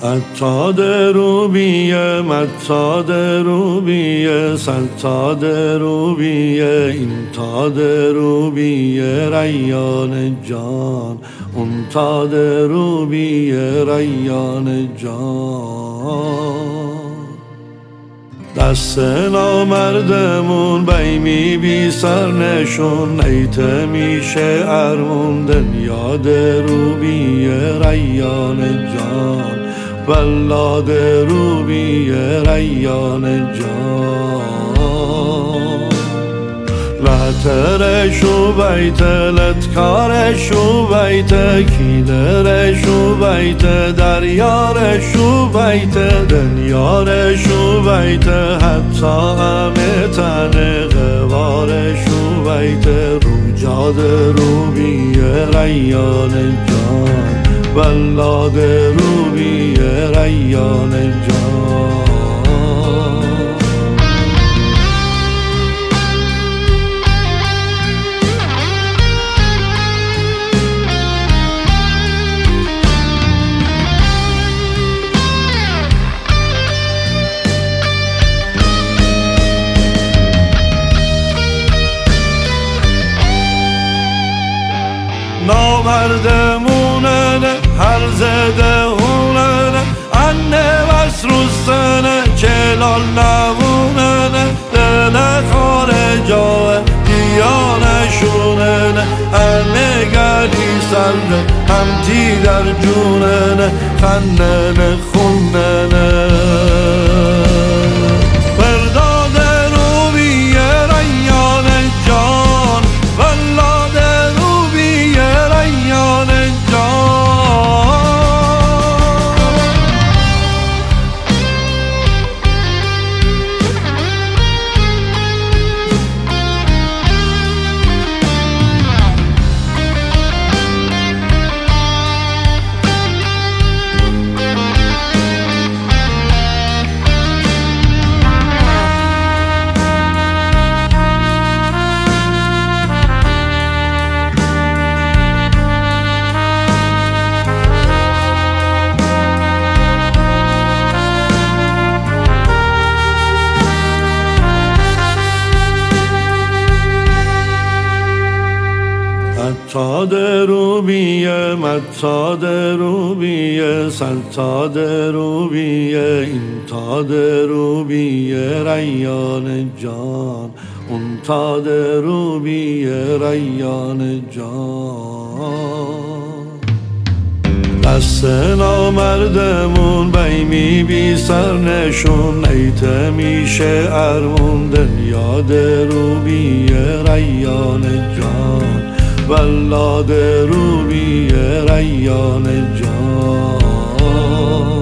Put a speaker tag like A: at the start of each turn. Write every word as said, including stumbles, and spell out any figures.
A: عطاد روبیه، مطاد روبیه، سلطاد روبیه، این تاد روبیه، ریان جان، اون تاد روبیه، ریان جان. دست نامردمون بیمی بی سرنشون، نیته میشه ارمون دنیاد روبیه، ریان جان، ولاد روبیه، ریان جان. لطرشو بیت لطکارشو بیت، کیلرشو بیت دریارشو بیت، دنیارشو بیت، حتی همه تن غوارشو بیت، روجاد روبیه، ریان جان، ولاد روبیه، ریان جان. نامردمونه هر زده هونه، انه بس روستنه چلال نبونه، دل خارجاه دیانشونه، انه گلی سرده همتی در جونه، خنن خوننه. برداد روبیه، ریان جان، ولاد روبیه، ریان جان. عطاد روبیه، مطاد روبیه، سلطاد روبیه، این تاد روبیه، ریان جان، اون تاد روبیه، ریان جان. دست نامردمون بیمی بی سرنشون، نیته میشه ارمون دنیاد روبیه، ریان جان، ولاد روبیه، ریان جان.